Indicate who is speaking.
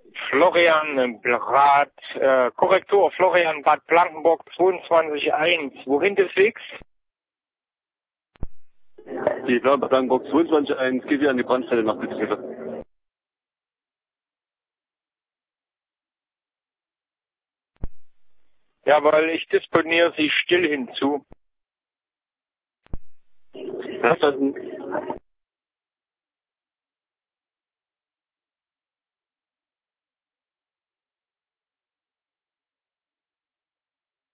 Speaker 1: Florian Bad, Korrektur, Florian Bad Blankenburg 22.1. Wohin des Wegs?
Speaker 2: Die Bad Blankenburg 22.1 geht hier an die Brandstelle nach Betriebe.
Speaker 1: Jawohl, ich disponiere Sie still hinzu.
Speaker 2: Verstanden.